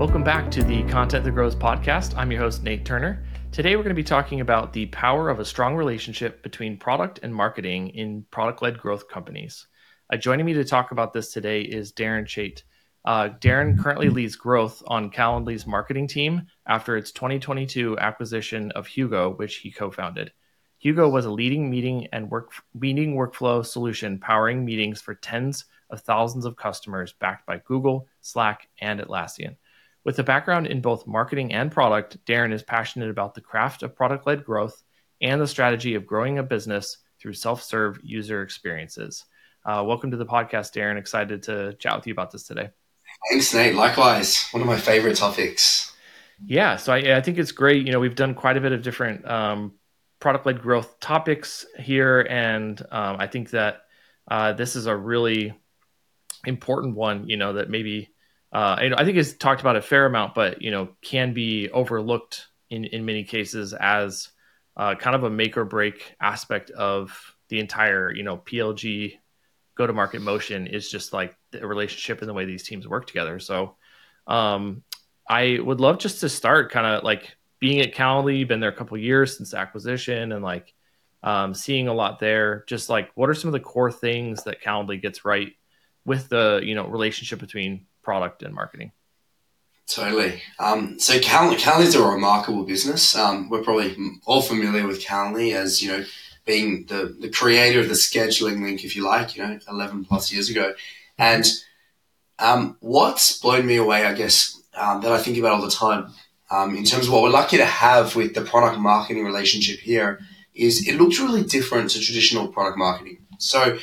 Welcome back to the Content That Grows podcast. I'm your host, Nate Turner. Today, we're going to be talking about the power of a strong relationship between product and marketing in product-led growth companies. Joining me to talk about this today is Darren Chait. Darren currently leads growth on Calendly's marketing team after its 2022 acquisition of Hugo, which he co-founded. Hugo was a leading meeting workflow solution powering meetings for tens of thousands of customers backed by Google, Slack, and Atlassian. With a background in both marketing and product, Darren is passionate about the craft of product-led growth and the strategy of growing a business through self-serve user experiences. Welcome to the podcast, Darren. Excited to chat with you about this today. Thanks, Nate. Likewise, one of my favorite topics. Yeah, so I think it's great. We've done quite a bit of different product-led growth topics here, and I think that this is a really important one, that maybe I think it's talked about a fair amount, but can be overlooked in many cases as kind of a make or break aspect of the entire PLG go-to-market motion is just like the relationship and the way these teams work together. So I would love just to start kind of like being at Calendly, been there a couple of years since the acquisition, and like seeing a lot there. Just like, what are some of the core things that Calendly gets right with the relationship between product and marketing? Totally. So Calendly is a remarkable business. We're probably all familiar with Calendly as, being the creator of the scheduling link, if you like, 11 plus years ago. And what's blown me away, I guess, that I think about all the time, in terms of what we're lucky to have with the product marketing relationship here, is it looks really different to traditional product marketing. So,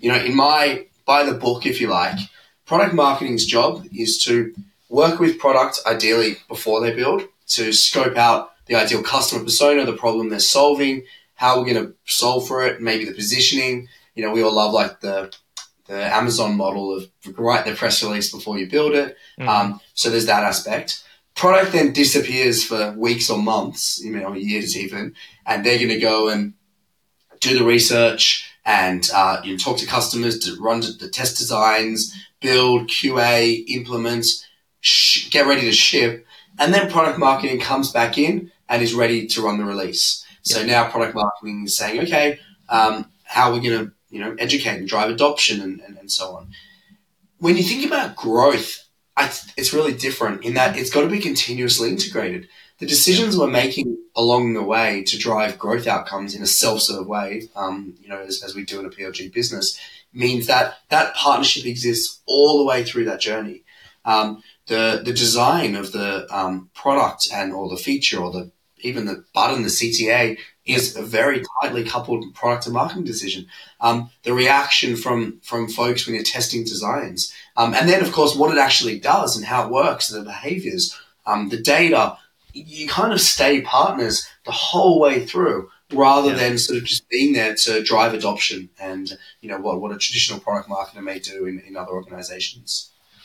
by the book, if you like, product marketing's job is to work with product, ideally before they build, to scope out the ideal customer persona, the problem they're solving, how we're going to solve for it, maybe the positioning. We all love like the Amazon model of write the press release before you build it. So there's that aspect. Product then disappears for weeks or months, or years even, and they're going to go and do the research and talk to customers, to run the test designs, build, QA, implement, get ready to ship, and then product marketing comes back in and is ready to run the release. So now product marketing is saying, okay, how are we going to educate and drive adoption and so on. When you think about growth, it's really different in that it's got to be continuously integrated. The decisions we're making along the way to drive growth outcomes in a self-serve way, as we do in a PLG business, means that partnership exists all the way through that journey. The design of the product or the feature or even the button, the CTA, is a very tightly coupled product and marketing decision. The reaction from folks when you're testing designs, and then of course what it actually does and how it works, the behaviors, the data. You kind of stay partners the whole way through, rather than sort of just being there to drive adoption and what a traditional product marketer may do in other organizations.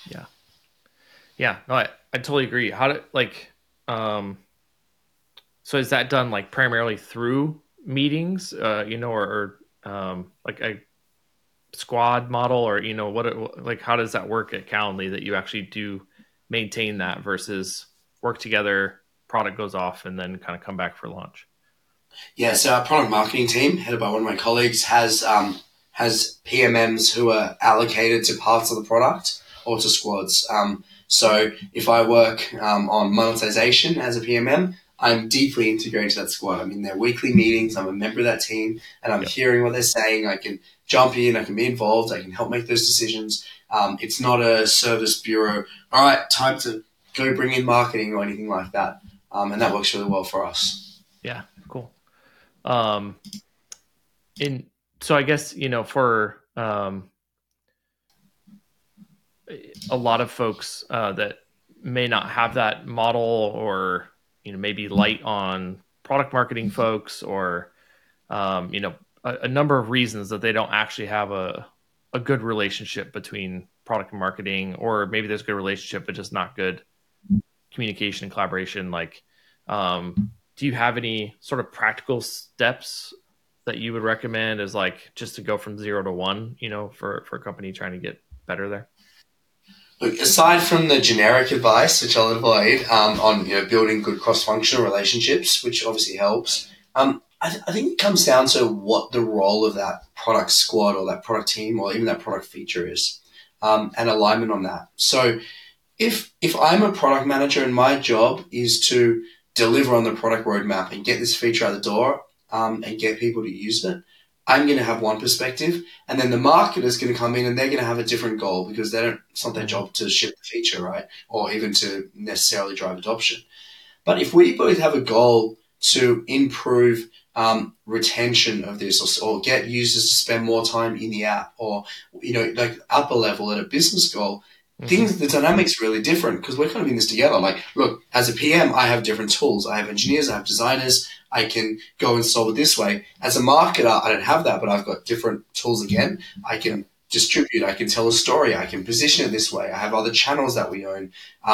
Yeah, no, I totally agree. So is that done like primarily through meetings, or like a squad model, or how does that work at Calendly that you actually do maintain that versus work together, product goes off, and then kind of come back for launch? Yeah, so our product marketing team, headed by one of my colleagues, has PMMs who are allocated to parts of the product or to squads. So if I work on monetization as a PMM, I'm deeply integrated to that squad. I'm in their weekly meetings. I'm a member of that team, and I'm hearing what they're saying. I can jump in. I can be involved. I can help make those decisions. It's not a service bureau. All right, time to go bring in marketing or anything like that. And that works really well for us. Yeah, cool. So I guess, for a lot of folks that may not have that model, or maybe light on product marketing folks, or a number of reasons that they don't actually have a good relationship between product and marketing, or maybe there's a good relationship but just not good communication and collaboration. Like, do you have any sort of practical steps that you would recommend as like just to go from 0 to 1, for a company trying to get better there? Look, aside from the generic advice, which I'll avoid, on building good cross-functional relationships, which obviously helps, I think it comes down to what the role of that product squad or that product team or even that product feature is, and alignment on that. So if I'm a product manager and my job is to deliver on the product roadmap and get this feature out the door, and get people to use it, I'm going to have one perspective, and then the marketer is going to come in and they're going to have a different goal because it's not their job to ship the feature, right? Or even to necessarily drive adoption. But if we both have a goal to improve retention of this, or get users to spend more time in the app, or like upper level at a business goal, the dynamic's really different because we're kind of in this together. Like, look, as a PM, I have different tools. I have engineers, I have designers. I can go and solve it this way. As a marketer, I don't have that, but I've got different tools again. I can distribute, I can tell a story, I can position it this way. I have other channels that we own.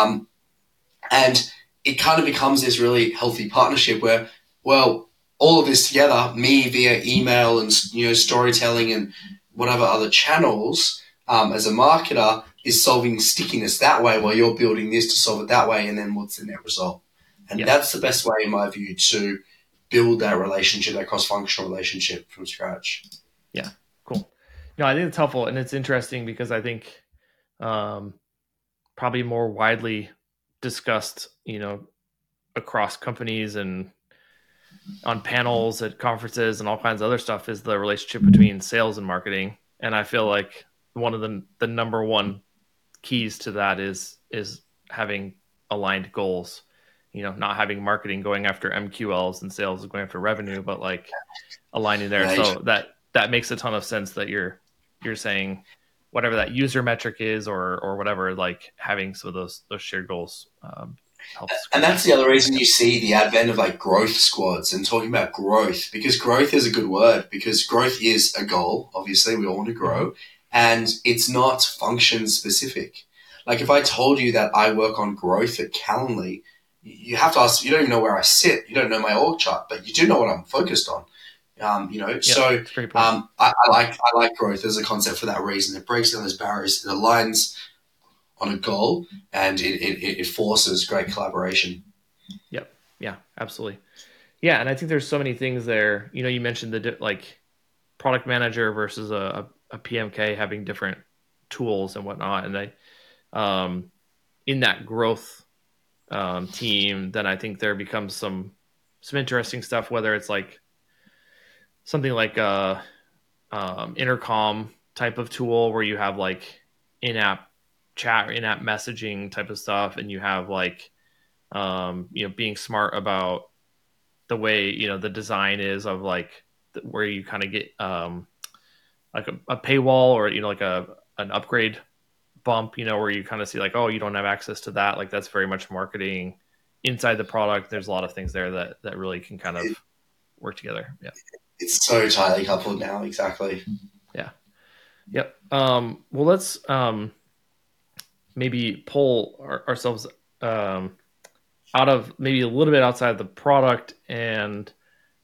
And it kind of becomes this really healthy partnership where, well, all of this together, me via email and storytelling and whatever other channels, as a marketer, is solving stickiness that way while you're building this to solve it that way, and then what's the net result? And that's the best way, in my view, to build that relationship, that cross-functional relationship from scratch. Yeah, cool. I think it's helpful, and it's interesting because I think probably more widely discussed, across companies and on panels at conferences and all kinds of other stuff is the relationship between sales and marketing. And I feel like one of the number one keys to that is having aligned goals, not having marketing going after MQLs and sales going after revenue, but like aligning there. Right. So that makes a ton of sense that you're saying whatever that user metric is or whatever, like having some of those shared goals helps. And that's the other reason you see the advent of like growth squads and talking about growth, because growth is a good word, because growth is a goal. Obviously, we all want to grow, and it's not function specific. Like if I told you that I work on growth at Calendly, you have to ask, you don't even know where I sit. You don't know my org chart, but you do know what I'm focused on. So I like growth as a concept for that reason. It breaks down those barriers, it aligns on a goal, and it forces great collaboration. Yep. Yeah, absolutely. Yeah. And I think there's so many things there. You mentioned the like product manager versus a PMK having different tools and whatnot. And in that growth team, then I think there becomes some interesting stuff, whether it's like something like a intercom type of tool where you have like in-app chat or in-app messaging type of stuff, and you have like being smart about the way the design is of like where you kind of get like a paywall or like an upgrade bump, where you kind of see like, oh, you don't have access to that. Like that's very much marketing inside the product. There's a lot of things there that really can kind of work together. Yeah. It's so tightly coupled now. Exactly. Yeah. Yep. Well, let's maybe pull ourselves out of maybe a little bit outside the product and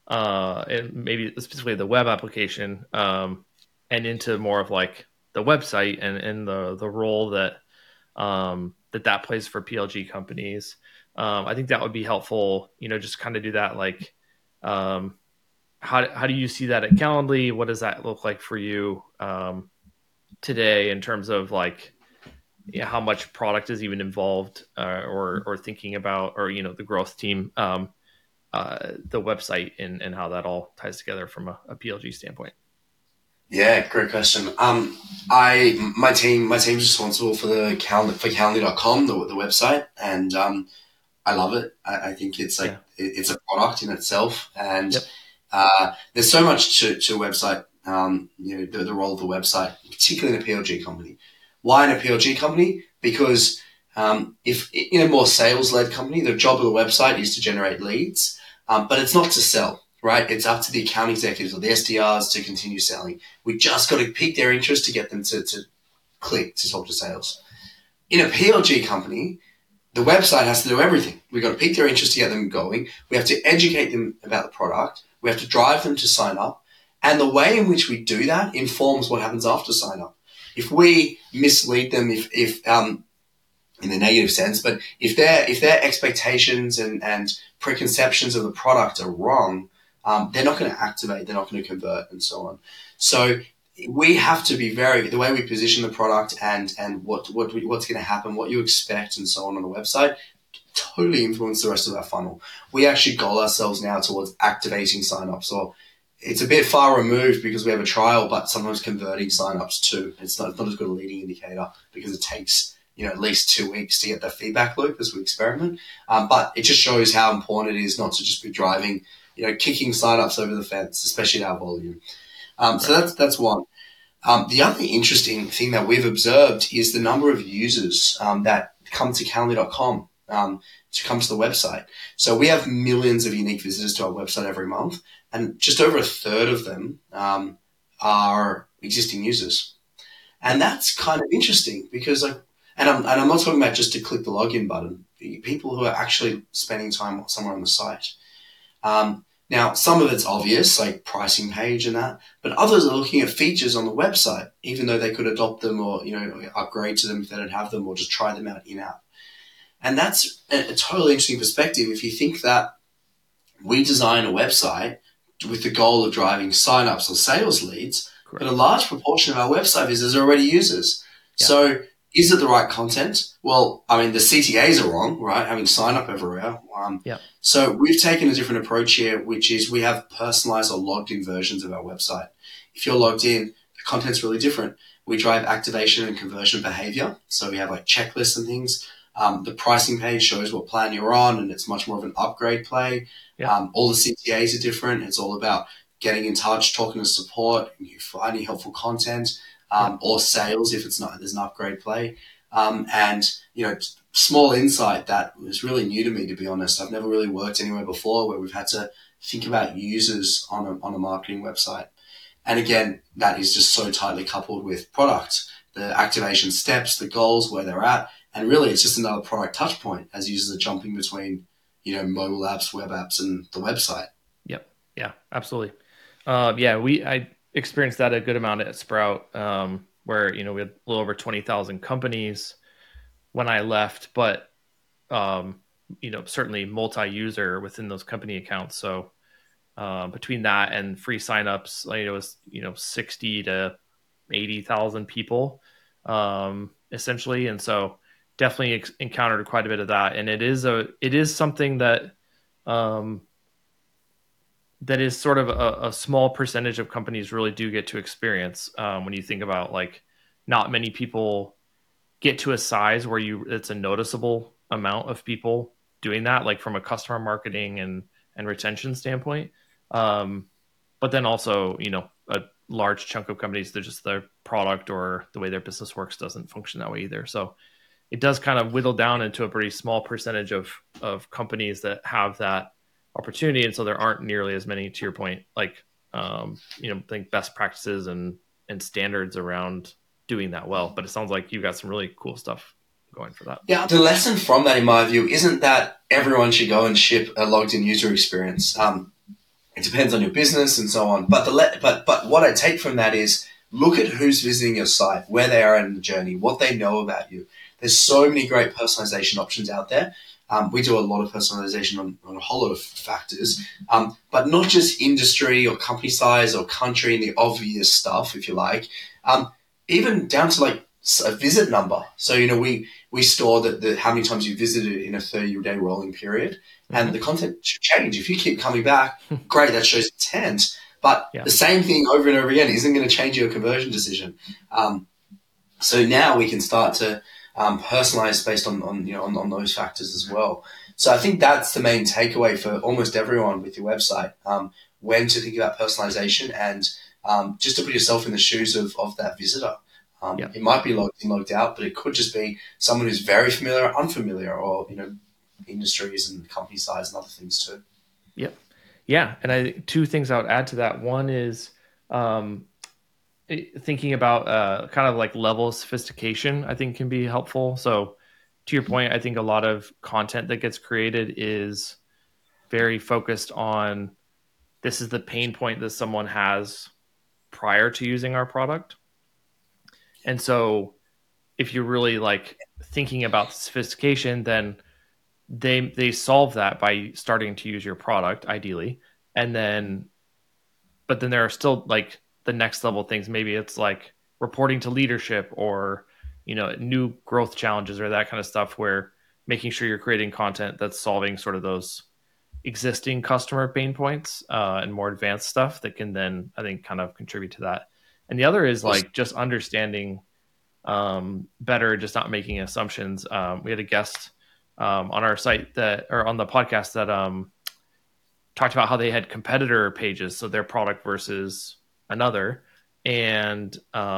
maybe specifically the web application and into more of like the website and the role that that plays for PLG companies. I think that would be helpful, just kind of do that. Like, how do you see that at Calendly? What does that look like for you today in terms of like, how much product is even involved or thinking about, or, the growth team, the website and how that all ties together from a PLG standpoint? Yeah, great question. My team's responsible for Calendly.com, the website, and I love it. I think it's like it's a product in itself, and there's so much to a website. The role of the website, particularly in a PLG company. Why in a PLG company? Because if in a more sales-led company, the job of the website is to generate leads, but it's not to sell. Right? It's up to the account executives or the SDRs to continue selling. We just got to pique their interest to get them to click to talk to sales. In a PLG company, the website has to do everything. We've got to pique their interest to get them going. We have to educate them about the product. We have to drive them to sign up. And the way in which we do that informs what happens after sign up. If we mislead them, if in the negative sense. But if their expectations and preconceptions of the product are wrong, they're not going to activate, they're not going to convert, and so on. So we have to be the way we position the product and what's going to happen, what you expect, and so on the website, totally influence the rest of our funnel. We actually goal ourselves now towards activating signups, or it's a bit far removed because we have a trial, but sometimes converting signups too. It's not as good a leading indicator because it takes at least 2 weeks to get that feedback loop as we experiment. But it just shows how important it is not to just be driving, kicking signups over the fence, especially at our volume. So that's one. The other interesting thing that we've observed is the number of users that come to Calendly.com to come to the website. So we have millions of unique visitors to our website every month, and just over a third of them are existing users. And that's kind of interesting because, and I'm not talking about just to click the login button, people who are actually spending time somewhere on the site. Now, some of it's obvious, like pricing page and that, but others are looking at features on the website, even though they could adopt them or, upgrade to them if they don't have them, or just try them out in-app. And that's a totally interesting perspective if you think that we design a website with the goal of driving signups or sales leads, Correct. But a large proportion of our website visitors are already users. Yeah. So is it the right content? Well, I mean, the CTAs are wrong, right? Having sign up everywhere. So we've taken a different approach here, which is we have personalized or logged in versions of our website. If you're logged in, the content's really different. We drive activation and conversion behavior. So we have like checklists and things. The pricing page shows what plan you're on, and it's much more of an upgrade play. Yeah. All the CTAs are different. It's all about getting in touch, talking to support, finding helpful content. Or sales if there's an upgrade play. And, small insight that was really new to me, to be honest. I've never really worked anywhere before where we've had to think about users on a marketing website. And again, that is just so tightly coupled with product, the activation steps, the goals, where they're at. And really it's just another product touch point as users are jumping between, mobile apps, web apps, and the website. Yep. Yeah, absolutely. I experienced that a good amount at Sprout, where, we had a little over 20,000 companies when I left, but, certainly multi-user within those company accounts. So, between that and free signups, it was, 60 to 80,000 people, essentially. And so definitely encountered quite a bit of that. And it is something that, that is sort of a small percentage of companies really do get to experience, when you think about not many people get to a size where it's a noticeable amount of people doing that, like from a customer marketing and retention standpoint. But then also, a large chunk of companies, they're just their product or the way their business works doesn't function that way either. So it does kind of whittle down into a pretty small percentage of companies that have that opportunity, and so there aren't nearly as many, to your point, think best practices and standards around doing that well. But it sounds like you got some really cool stuff going for that. Yeah, the lesson from that, in my view, isn't that everyone should go and ship a logged in user experience. It depends on your business and so on. But but what I take from that is look at who's visiting your site, where they are in the journey, what they know about you. There's so many great personalization options out there. We do a lot of personalization on a whole lot of factors, but not just industry or company size or country and the obvious stuff, if you like, even down to a visit number. So, we store how many times you visited in a 30-day rolling period, and the content should change. If you keep coming back, great, that shows intent, but the same thing over and over again isn't going to change your conversion decision. So now we can start to personalize based on those factors as well. So I think that's the main takeaway for almost everyone with your website, when to think about personalization and just to put yourself in the shoes of that visitor. It might be logged in, logged out, but it could just be someone who's very familiar or unfamiliar, or, industries and company size and other things too. Yep. Yeah. And two things I would add to that. One is, thinking about kind of like level of sophistication, I think can be helpful. So to your point, I think a lot of content that gets created is very focused on, this is the pain point that someone has prior to using our product. And so if you're really like thinking about sophistication, then they solve that by starting to use your product ideally, and then but then there are still like the next level things. Maybe it's like reporting to leadership, or new growth challenges, or that kind of stuff, where making sure you're creating content that's solving sort of those existing customer pain points, and more advanced stuff that can then, I think, kind of contribute to that. And the other is like just understanding better, just not making assumptions. We had a guest on our site or on the podcast that talked about how they had competitor pages, so their product versus another, and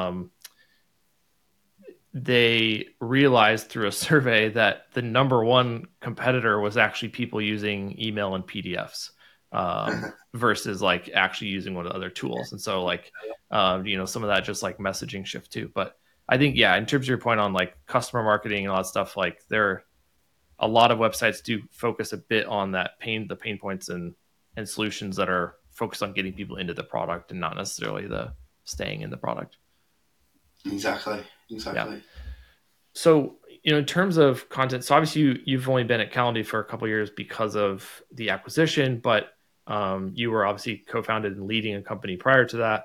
they realized through a survey that the number one competitor was actually people using email and PDFs, versus like actually using one of the other tools. And so like, some of that just like messaging shift too. But I think, yeah, in terms of your point on like customer marketing and all that stuff, like a lot of websites do focus a bit on the pain points and solutions that are focused on getting people into the product and not necessarily the staying in the product. Exactly. Yeah. So, in terms of content, so obviously you've only been at Calendly for a couple of years because of the acquisition, but you were obviously co-founded and leading a company prior to that.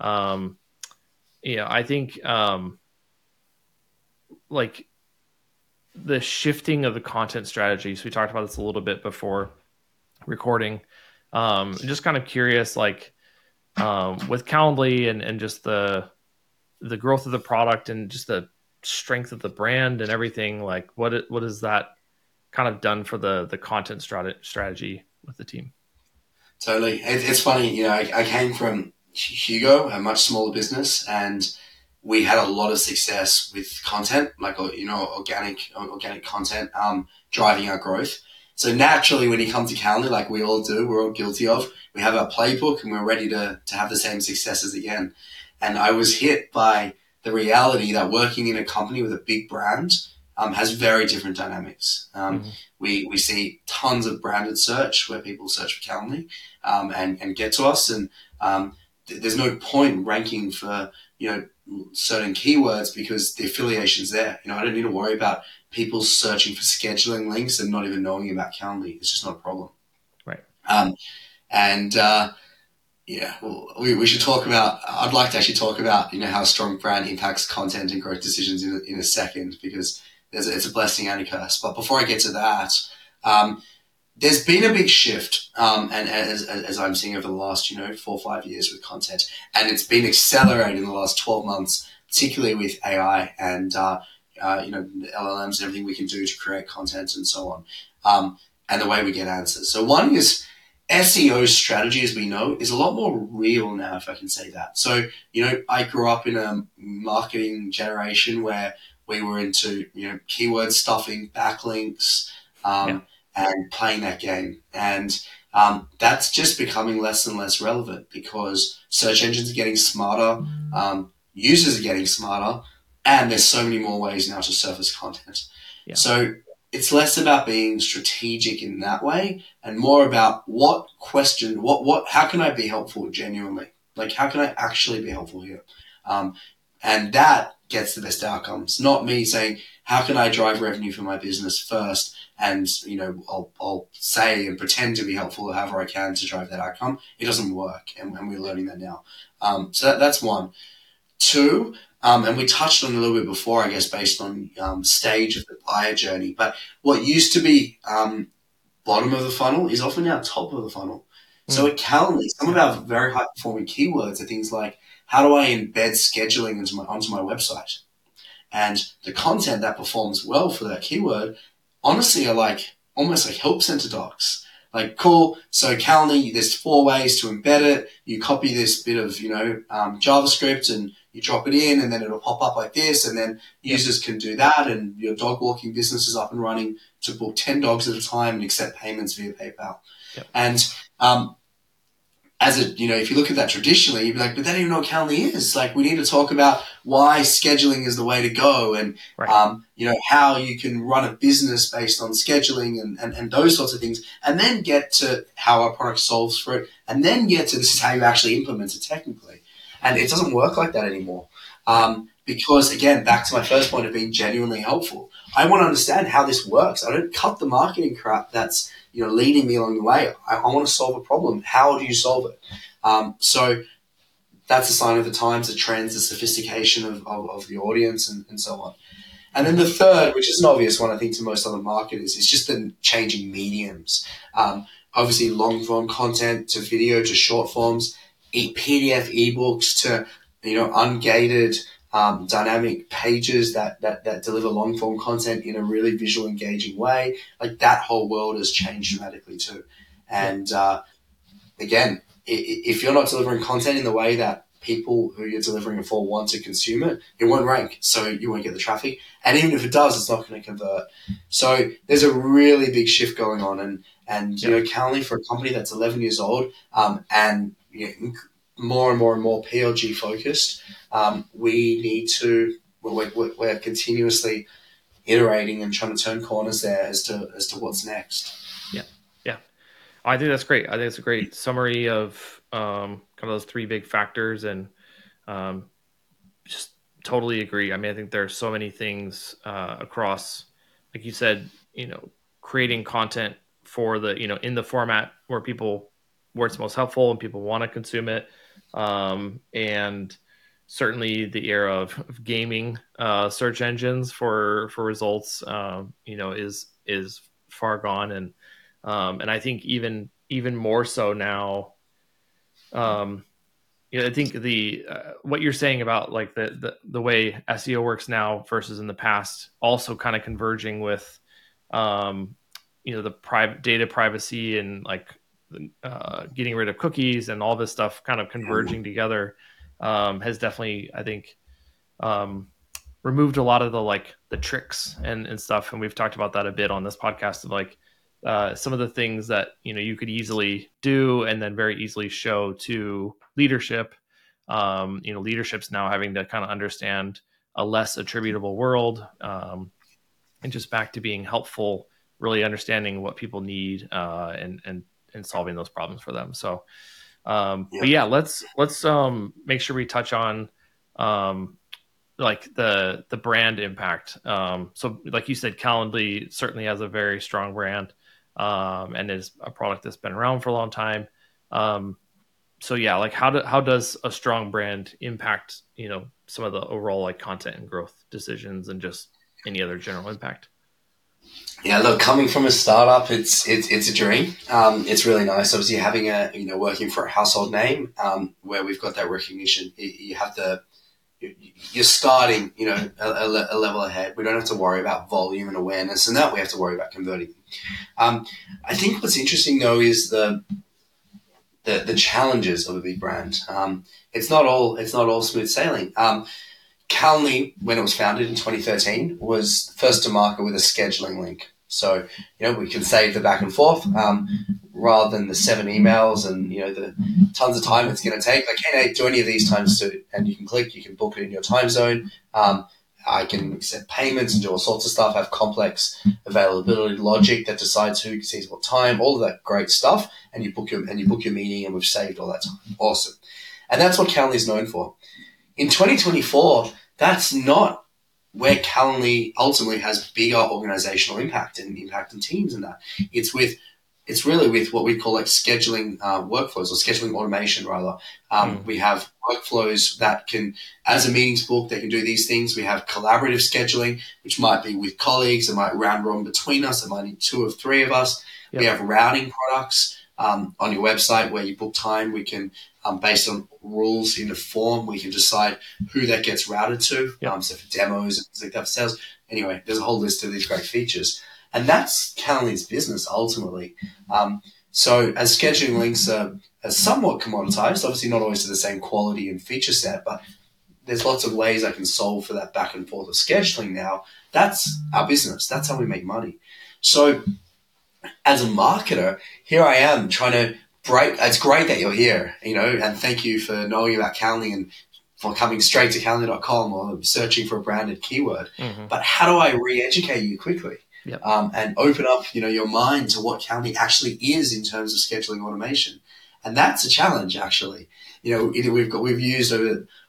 I think like the shifting of the content strategy. So we talked about this a little bit before recording. Just kind of curious, like with Calendly and just the growth of the product and just the strength of the brand and everything, like what has that kind of done for the content strategy with the team? Totally. It's funny, I came from Hugo, a much smaller business, and we had a lot of success with content, like, organic content, driving our growth. So naturally, when you come to Calendly, like we all do, we're all guilty of, we have our playbook and we're ready to have the same successes again. And I was hit by the reality that working in a company with a big brand has very different dynamics. We see tons of branded search where people search for Calendly and get to us, and there's no point ranking for certain keywords because the affiliation's there. I don't need to worry about people searching for scheduling links and not even knowing about Calendly. It's just not a problem. Right. Yeah, well, we should talk about, I'd like to actually talk about, how a strong brand impacts content and growth decisions in a second, because it's a blessing and a curse. But before I get to that, there's been a big shift, and as I'm seeing over the last, 4 or 5 years with content, and it's been accelerated in the last 12 months, particularly with AI and, the LLMs and everything we can do to create content and so on, and the way we get answers. So one is SEO strategy, as we know, is a lot more real now, if I can say that. So, I grew up in a marketing generation where we were into, keyword stuffing, backlinks, and playing that game. And that's just becoming less and less relevant because search engines are getting smarter, users are getting smarter, and there's so many more ways now to surface content. Yeah. So it's less about being strategic in that way and more about how can I be helpful genuinely? Like, how can I actually be helpful here? And that gets the best outcomes, not me saying, how can I drive revenue for my business first? And, I'll say and pretend to be helpful however I can to drive that outcome. It doesn't work. And we're learning that now. So that's one. Two, and we touched on it a little bit before, I guess, based on stage of the buyer journey. But what used to be bottom of the funnel is often now top of the funnel. So at Calendly, some of our very high-performing keywords are things like, how do I embed scheduling onto my website? And the content that performs well for that keyword, honestly, are like almost like help center docs. Like, cool. So Calendly, there's 4 ways to embed it. You copy this bit of, JavaScript and you drop it in and then it'll pop up like this. And then users can do that. And your dog walking business is up and running to book 10 dogs at a time and accept payments via PayPal. Yep. And, if you look at that traditionally, you'd be like, but they don't even know what Calendly is. Like, we need to talk about why scheduling is the way to go and, how you can run a business based on scheduling and those sorts of things, and then get to how our product solves for it, and then get to this is how you actually implement it technically. And it doesn't work like that anymore. because, again, back to my first point of being genuinely helpful. I want to understand how this works. I don't cut the marketing crap that's leading me along the way. I want to solve a problem. How do you solve it? So that's a sign of the times, the trends, the sophistication of the audience, and so on. And then the third, which is an obvious one, I think, to most other marketers, is just the changing mediums. Obviously, long-form content to video to short forms, PDF ebooks to ungated dynamic pages that deliver long-form content in a really visual, engaging way. Like, that whole world has changed dramatically too. And again, if you're not delivering content in the way that people who you're delivering it for want to consume it, it won't rank, so you won't get the traffic. And even if it does, it's not going to convert. So there's a really big shift going on. And Calendly, for a company that's 11 years old and more and more PLG focused, we need to, we're continuously iterating and trying to turn corners there as to what's next. Yeah. I think that's great. I think it's a great summary of kind of those three big factors, and just totally agree. I mean, I think there are so many things across, like you said, creating content for the, in the format where it's most helpful and people want to consume it. And certainly the era of gaming search engines for results, is far gone. And I think even more so now, I think what you're saying about like the way SEO works now versus in the past, also kind of converging with, the private data privacy and like getting rid of cookies and all this stuff kind of converging together, has definitely, I think, removed a lot of the tricks and stuff. And we've talked about that a bit on this podcast, of like some of the things that you could easily do and then very easily show to leadership. Leadership's now having to kind of understand a less attributable world, and just back to being helpful, really understanding what people need, and solving those problems for them. So, but yeah, let's make sure we touch on like the brand impact. So like you said, Calendly certainly has a very strong brand, and is a product that's been around for a long time. So yeah, like how does a strong brand impact, some of the overall like content and growth decisions and just any other general impact? Yeah, look, coming from a startup, it's a dream. It's really nice, obviously, having working for a household name, where we've got that recognition. You're starting, a level ahead. We don't have to worry about volume and awareness and that. We have to worry about converting. I think what's interesting though is the challenges of a big brand. It's not all smooth sailing. Calendly, when it was founded in 2013, was first to market with a scheduling link. So, we can save the back and forth, rather than the 7 emails and, the tons of time it's going to take. Like, hey, Nate, do any of these times too. And you can book it in your time zone. I can set payments and do all sorts of stuff, have complex availability logic that decides who sees what time, all of that great stuff. And you book your meeting, and we've saved all that time. Awesome. And that's what Calendly is known for. In 2024, that's not where Calendly ultimately has bigger organizational impact and impact on teams and that. It's really with what we call like scheduling workflows, or scheduling automation rather. We have workflows that can, as a meetings book, they can do these things. We have collaborative scheduling, which might be with colleagues. It might round robin between us. It might need 2 or 3 of us. Yep. We have routing products on your website where you book time. We can, based on rules in a form, we can decide who that gets routed to. Yep. So for demos and things like that, for sales. Anyway, there's a whole list of these great features. And that's Calendly's business ultimately. So as scheduling links are somewhat commoditized, obviously not always to the same quality and feature set, but there's lots of ways I can solve for that back and forth of scheduling now. That's our business. That's how we make money. So as a marketer, here I am trying to break. It's great that you're here, and thank you for knowing about Calendly and for coming straight to calendly.com or searching for a branded keyword. Mm-hmm. But how do I re-educate you quickly? Yep. And open up, your mind to what Calendly actually is in terms of scheduling automation, and that's a challenge. Actually, we've used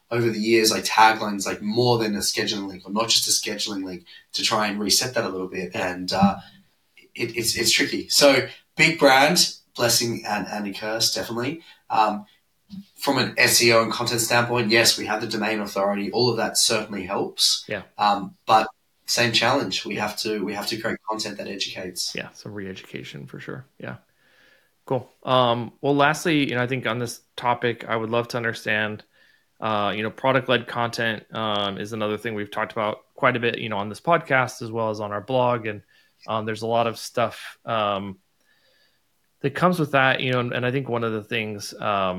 over the years, like taglines, like more than a scheduling link or not just a scheduling link, to try and reset that a little bit. And it's tricky. So big brand, blessing and a curse, definitely. From an SEO and content standpoint, yes, we have the domain authority. All of that certainly helps. Yeah. But same challenge. We have to create content that educates. Yeah. Some re-education for sure. Yeah. Cool. Well, lastly, I think on this topic, I would love to understand, product-led content is another thing we've talked about quite a bit, on this podcast as well as on our blog. And there's a lot of stuff that comes with that, and I think one of the things,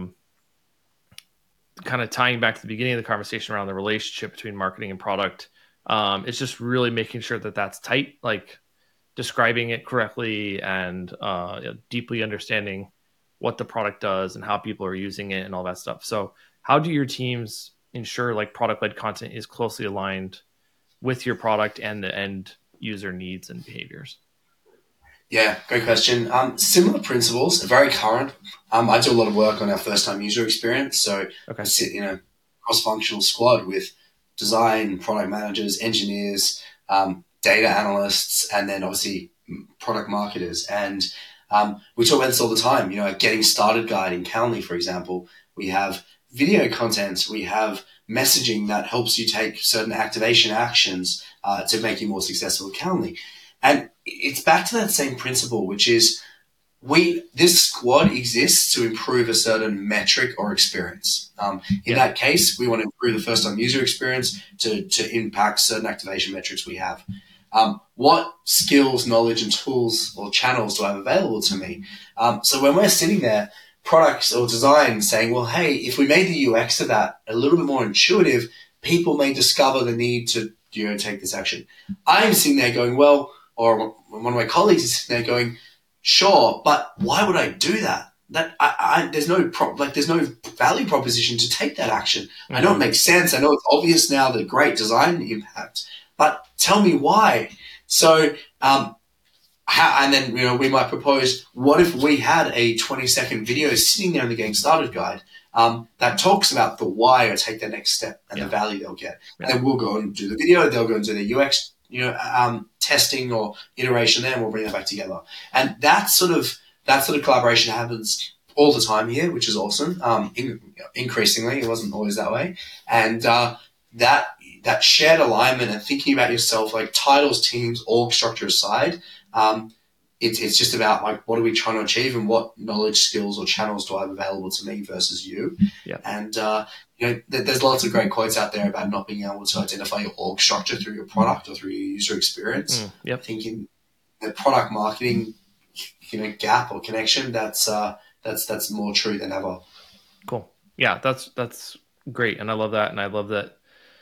kind of tying back to the beginning of the conversation around the relationship between marketing and product, it's just really making sure that that's tight, like describing it correctly and deeply understanding what the product does and how people are using it and all that stuff. So how do your teams ensure like product-led content is closely aligned with your product and the end user needs and behaviors? Yeah, great question. Similar principles, very current. I do a lot of work on our first-time user experience. So Okay. I sit in a cross-functional squad with design, product managers, engineers, data analysts, and then obviously product marketers. And we talk about this all the time. A getting started guide in Calendly, for example. We have video content. We have messaging that helps you take certain activation actions to make you more successful at Calendly. And it's back to that same principle, which is this squad exists to improve a certain metric or experience. In that case, we want to improve the first-time user experience to impact certain activation metrics we have. What skills, knowledge, and tools or channels do I have available to me? So when we're sitting there, products or design saying, well, hey, if we made the UX of that a little bit more intuitive, people may discover the need to take this action. I'm sitting there going, well, or one of my colleagues is sitting there going, sure, but why would I do that? There's no there's no value proposition to take that action. Mm-hmm. I know it makes sense. I know it's obvious now, the great design impact, but tell me why. So, and then we might propose, what if we had a 20-second video sitting there in the Getting Started guide that talks about the why or take their next step and the value they'll get, and then we'll go and do the video. They'll go and do the UX testing or iteration there, and we'll bring that back together. And that sort of collaboration happens all the time here, which is awesome. Increasingly, it wasn't always that way. And that shared alignment and thinking about yourself, like titles, teams, org structure aside, it's just about like, what are we trying to achieve and what knowledge, skills, or channels do I have available to me versus you? Yeah. And there's lots of great quotes out there about not being able to identify your org structure through your product or through your user experience. I think in the product marketing, gap or connection, that's more true than ever. Cool. Yeah, that's great, and I love that, and I love that.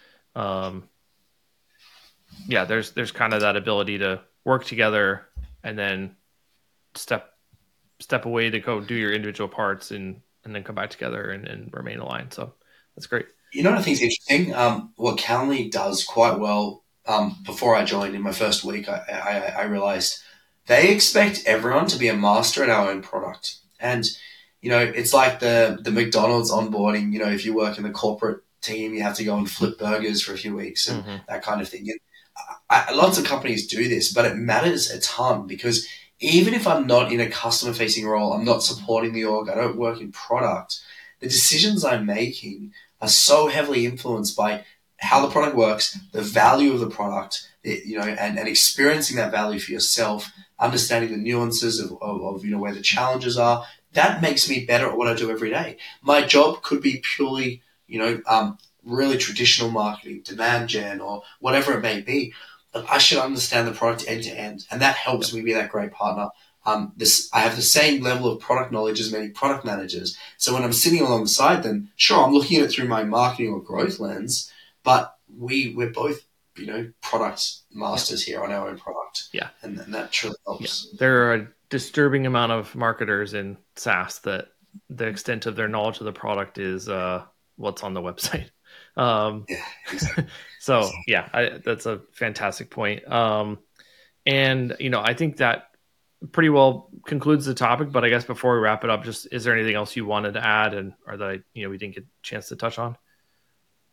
There's kind of that ability to work together and then step away to go do your individual parts and then come back together and remain aligned. So that's great. What I think is interesting, what Calendly does quite well, before I joined in my first week, I realized they expect everyone to be a master at our own product. And, it's like the McDonald's onboarding, if you work in the corporate team, you have to go and flip burgers for a few weeks and that kind of thing. And lots of companies do this, but it matters a ton because even if I'm not in a customer-facing role, I'm not supporting the org, I don't work in product, the decisions I'm making are so heavily influenced by how the product works, the value of the product, and experiencing that value for yourself, understanding the nuances of where the challenges are. That makes me better at what I do every day. My job could be purely, really traditional marketing, demand gen, or whatever it may be. But I should understand the product end to end, and that helps me be that great partner. I have the same level of product knowledge as many product managers. So when I'm sitting alongside them, sure, I'm looking at it through my marketing or growth lens, but we're both, product masters here on our own product. Yeah. And that truly helps. Yeah. There are a disturbing amount of marketers in SaaS that the extent of their knowledge of the product is what's on the website. Exactly. So that's a fantastic point. And I think that pretty well concludes the topic, but I guess before we wrap it up, just, is there anything else you wanted to add or that we didn't get a chance to touch on?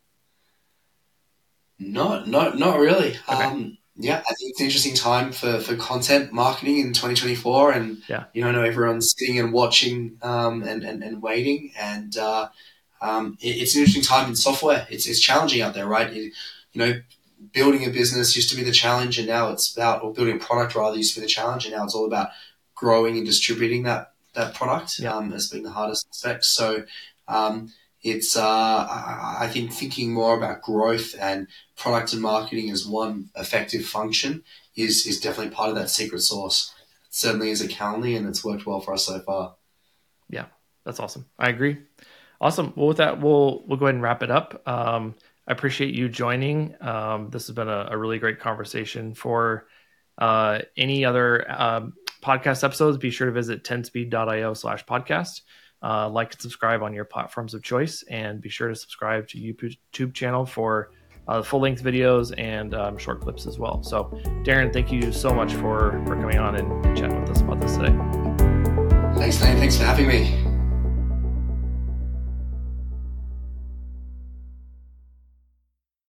Not really. Okay. Yeah, I think it's an interesting time for content marketing in 2024, and Yeah. I know everyone's sitting and watching, and waiting, and it's an interesting time in software. It's challenging out there, right? Building a business used to be the challenge, and now it's about, or building a product rather used to be the challenge, and now it's all about growing and distributing that product, Yeah. as being the hardest aspect. So it's I think thinking more about growth and product and marketing as one effective function is definitely part of that secret sauce. It certainly is at Calendly, and it's worked well for us so far. Yeah. That's awesome. I agree. Awesome. Well, with that, we'll go ahead and wrap it up. I appreciate you joining. This has been a really great conversation. For any other podcast episodes, be sure to visit 10speed.io/podcast. Like and subscribe on your platforms of choice, and be sure to subscribe to YouTube channel for full-length videos and short clips as well. So, Darren, thank you so much for coming on and chatting with us about this today. Thanks, Dane. Thanks for having me.